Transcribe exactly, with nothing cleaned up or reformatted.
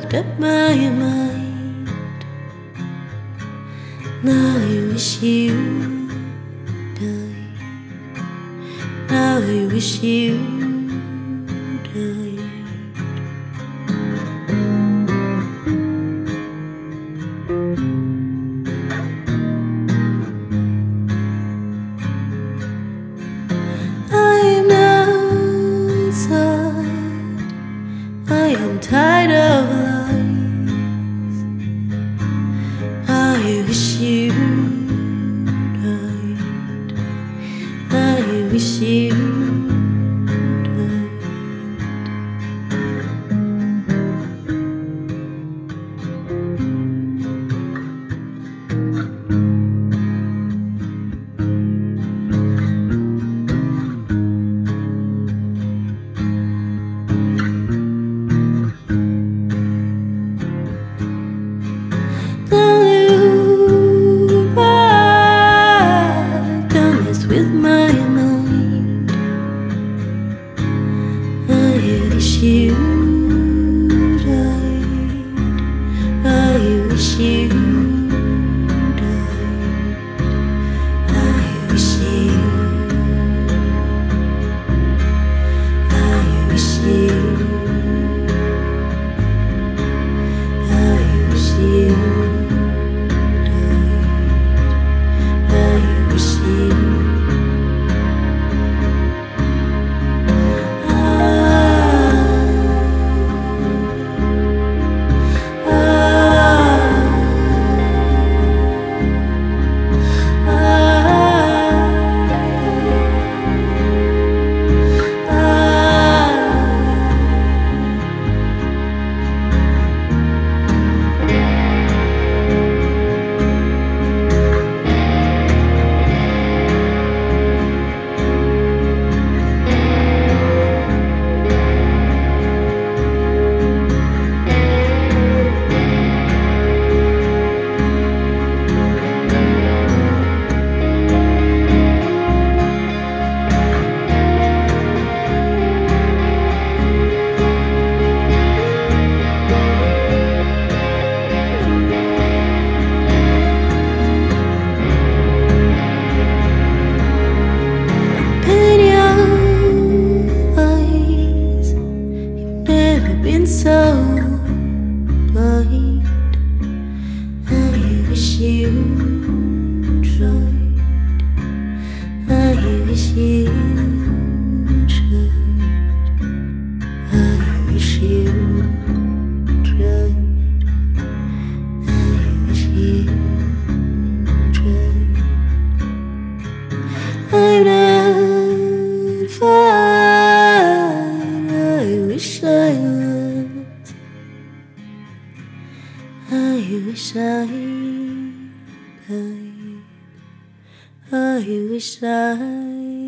up my mind. Now I wish you died. Now I wish you died. I am not sad. I am tired of lies. I wish you died. I wish you died. With my mind, I wish you died. I wish you died. I wish you. I wish you. I wish you died. I wish you. Been so blind. I wish you tried. I wish you tried. I wish you tried. I wish you tried. I'm not fine. I wish I was. I wish I died. I wish I